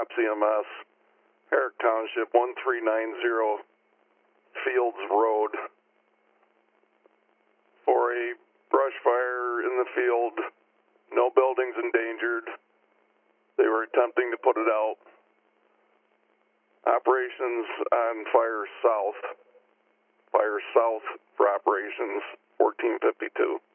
Cops EMS, Herrick Township, 1390 Fields Road, for a brush fire in the field. No buildings endangered. They were attempting to put it out. Operations on Fire South. Fire South for operations, 1452.